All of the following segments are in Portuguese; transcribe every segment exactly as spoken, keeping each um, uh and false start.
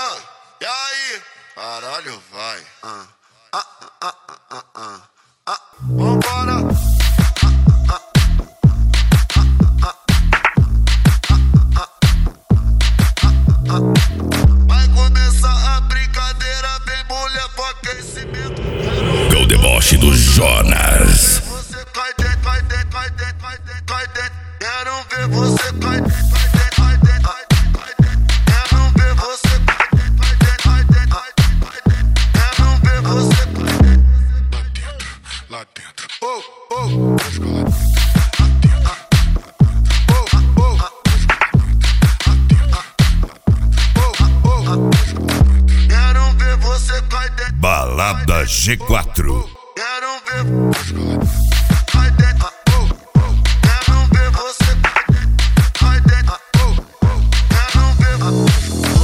Ah, e aí? Caralho, vai. Ah, ah, ah, ah, ah, ah, ah. Vambora. Vai começar a brincadeira, vem mulher pro aquecimento. É o deboche do Jonas. Você cai dentro, cai dentro, cai dentro, cai dentro, cai dentro. Quero ver você cai dentro, cai dentro, cai dentro, cai dentro. Quero ver você cai dentro, cai dentro, cai dentro, cai dentro. Quero ver você cai dentro. Lá dentro, lá dentro. Oh, oh, deixa lá dentro. Balada G quatro. Quero ver cai dentro. Quero ver você cai dentro. Quero ver.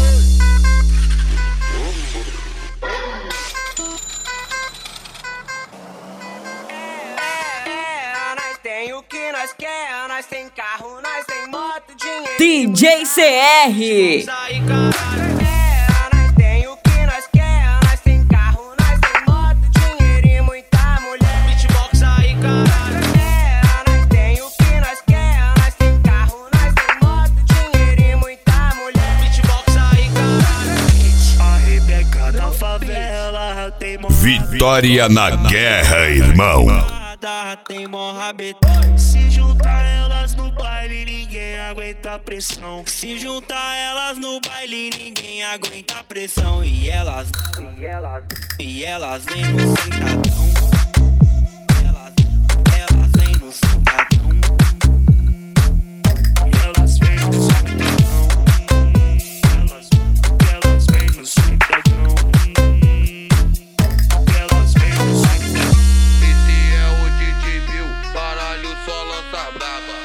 É, nós tem o que nós quer, nós tem carro, nós tem moto, dinheiro. D J C R. Sai, caralho. É, nós tem o que nós quer, nós tem carro, nós tem moto, dinheiro e muita mulher. Beatbox aí, caralho. É, nós tem o que nós quer, nós tem carro, nós tem moto, dinheiro e muita mulher. Beatbox aí, caralho. A Rebeca na favela tem mó Vitória na guerra, irmão. tem mó rabetão. Se juntar elas no baile, ninguém aguenta a pressão. Se juntar elas no baile, ninguém aguenta a pressão. E elas, e elas, e elas vêm no sentadão. Elas, elas vêm no sentadão. Elas vêm no sentadão. Elas, elas vêm no sentadão. Elas vêm no sentadão. Esse é o D J Bill, baralho só lança braba.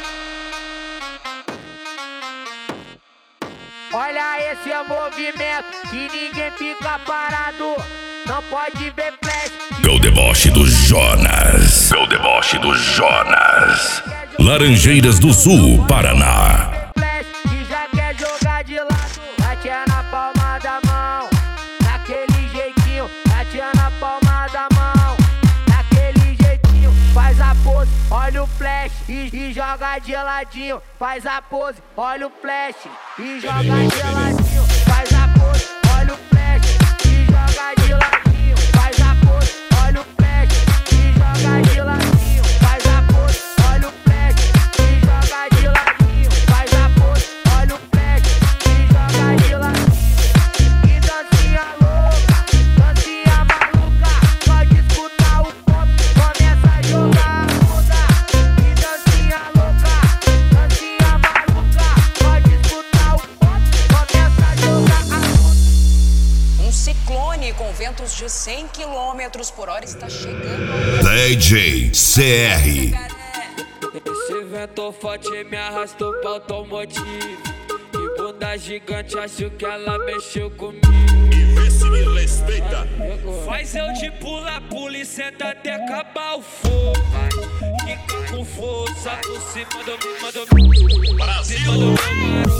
Olha esse é movimento que ninguém fica parado. Não pode ver flash. É o deboche do Jonas. É o deboche do Jonas. Laranjeiras do Sul, Paraná. Flash que já quer jogar de lado. Bate na palma da mão. Daquele jeitinho. Bate na palma da mão. Daquele jeitinho. Faz a pose, olha o flash e, e joga de ladinho. Faz a pose, olha o flash e joga de ladinho. Faz a pose, olha o flash e joga de ladinho. Faz a pose, olha o flash e joga de ladinho. Faz a pose, olha o flash e joga de ladinho. Faz a pose, olha o flash e joga de ladinho. Que dancinha louca, dancinha maluca. Pode escutar o ponto, começa a jogar a bunda. Que dancinha louca, dancinha maluca. Pode escutar o ponto, começa a jogar a bunda. Um ciclone com ventos de cem quilômetros por hora está chegando. D J C R. Esse vento forte me arrastou pra automotivo. Que bunda gigante, acho que ela mexeu comigo. E vê se me respeita. Faz eu de pula, pula e senta até acabar o fogo. Fica com força por cima do, cima do, Brasil. cima do meu